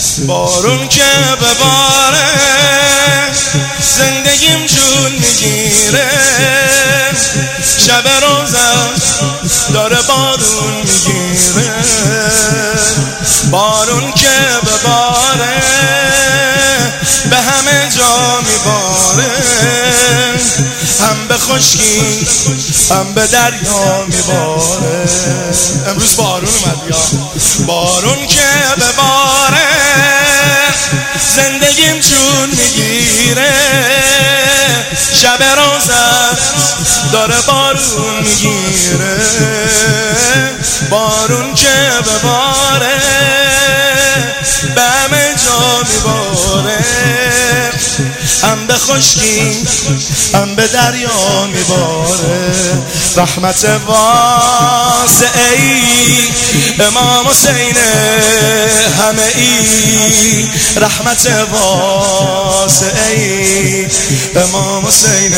بارون که بباره زندگیم جون میگیره، شب روزم داره بارون میگیره. بارون که بباره به همه جا میباره، هم به خشکی هم به دریا میباره. امروز بارون اومد یا بارون که بباره زندگیم جون میگیره، شب روزم داره بارون میگیره. بارون که بباره به همه جا میباره، هم به خشکی هم به دریا میباره. رحمت واسعه ای امام حسین همه ای، رحمت واسعه ای امام حسین،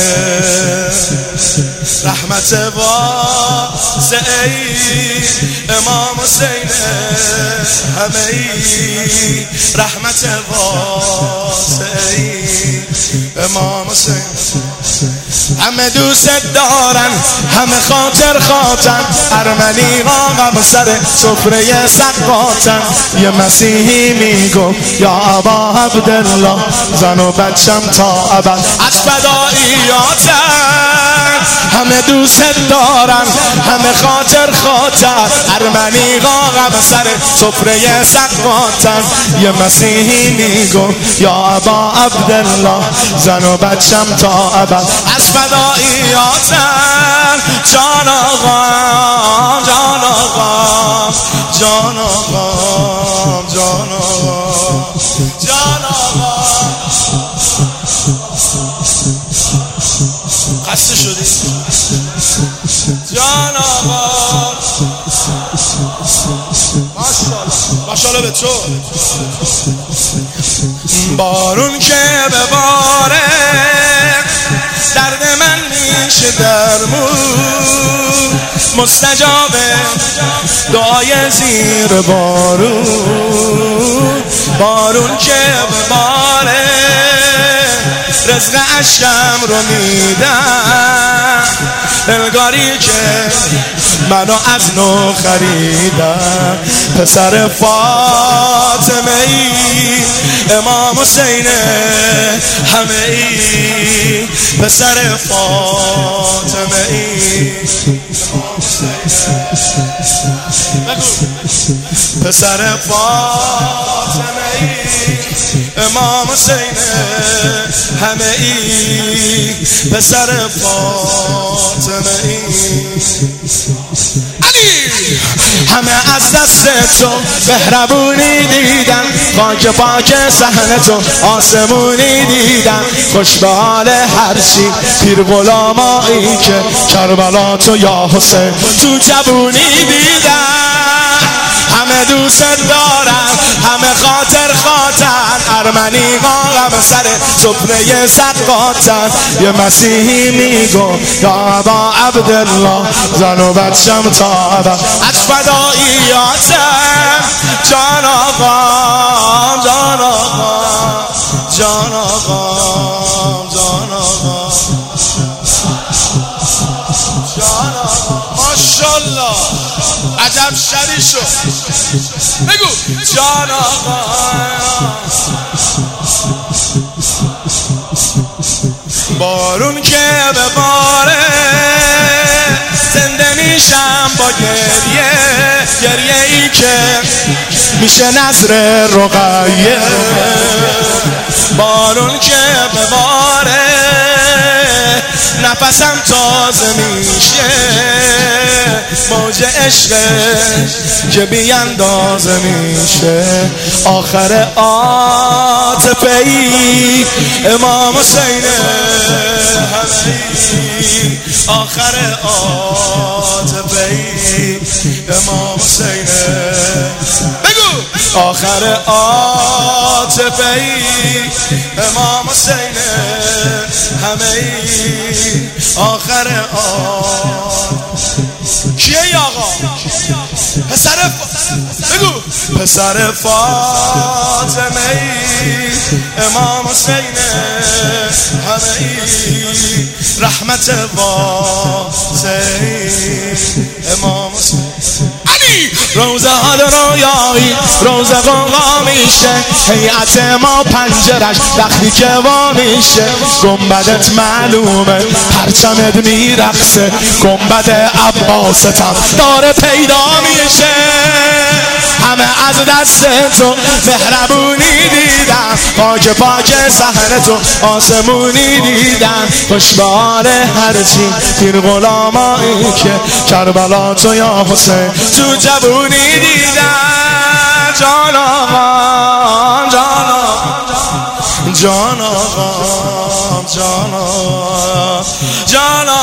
رحمت واسعه ای امام حسین همه ای، رحمت واسعه ای امام حسین. همه دوست دارن همه خاطر خاطن، ارمنی غم سر سفره سقاطن. یه مسیحی میگو یا ابا عبدالله، زن و بچم تا ابد از فداییاتن. همه دوست دارن همه خاطر خاطر، ارمنی غم سر سفره سقاطن. یه مسیحی میگو یا ابا عبدالله، زن و بچم تا ابد از فداییاتن. جان آقا جان آقا جان آقا جان آقا جان آقا. خسته شدی جان آقا، ماشاءالله به تو. بارون که بباره درد من میشه درمون، مستجابه دعای زیر بارون. بارون که بباره رزق عشقم رو میدم، انگاری که منو از نو خریدم. پسر فاطمه ای امام حسین همه ای، پسر فاطمه ای پسر فاطمه ای امام حسین همه ای، پسر فاطمه ای. همه از دست تو مهربونی دیدن، خاک پاک صحن تو آسمونی دیدن. خوش به حال هرچی پیر غلامایی که کربلا تو یا حسین تو جوونی دیدن. همه دوست دارن همه خاطر خاطر، ارمنی غم سر سفره سقاطن. یه مسیحی میگو یا ابا عبدالله، زن و بچم تا ابد از فداییاتن. جان آقا جان آقا جان آقا جان آقا جان آقا. ماشاءالله عجب شری شد، بگو جان آقا. بارون که بباره زنده میشم با گریه، گریه ای که میشه نظر رقیه. بارون که بباره نفسم تازه میشه، موج عشق که بی اندازه میشه. آخر عاطفه ای امام حسین همه، آخر عاطفه ای امام حسین. بگو آخر عاطفه ای امام حسین همه ای، آخر کیه آقا؟ پسر بگو پسر فاطمه امام حسین همه ای رحمت واسعی امام حسین روزه ها رویایی روزه قوقا میشه هیئت ما پنجرش وقتی که وا میشه گنبدت معلومه پرچمت میرقصه گنبد عباستم داره پیدا میشه همه از دست تو مهربونی دیدم پاک پاک صحن تو آسمونی دیدم خوش به حال هرچی پیر غلامایی که کربلا تو یا حسین تو جوونی دیدم جان آقا جان آقا جان آقا جان آقا جان